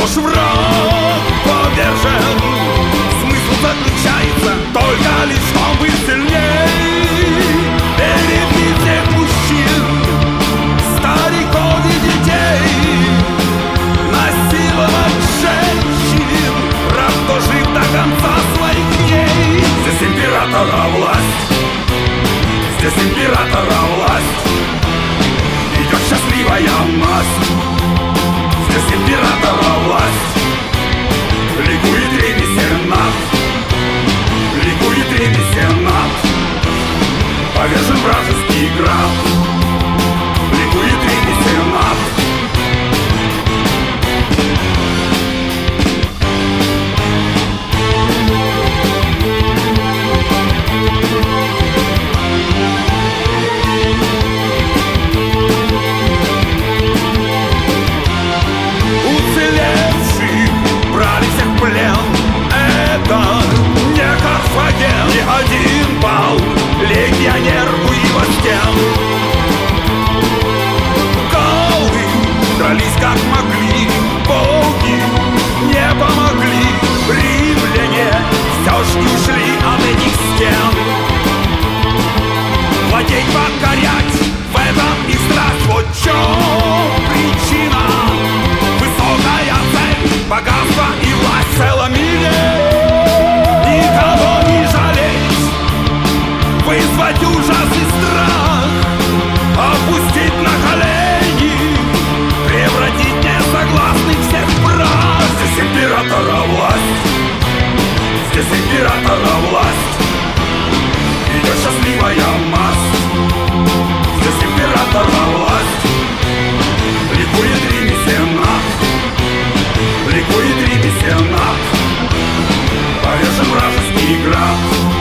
Наш враг повержен. Смысл заключается только лишь в том быть сильней. Переби всех мужчин, стариков и детей, насиловать женщин, раб, кто жив до конца своих дней. Здесь императора власть, здесь императора власть, идет счастливая масть. Здесь императора власть, ликует Римский Сенат, ликует Римский Сенат, повержен вражеский град, ликует Римский Сенат. Не Карфаген, не один бал, легионер у его стен. Голы дрались как могли, боги не помогли. Римляне все ж не ушли от этих стен. Владеть, покорять, в этом и страсть. Вот в чем причина. Высокая цель, богатство и власть в целом мире. Никого не жалеть, вызвать ужас и страх, опустить на колени, превратить несогласных всех в прах. Здесь императора власть, здесь императора власть, идет счастливая масть. Здесь императора власть, ликует Римский Сенат, ликует Римский Сенат, повержен вражеский град.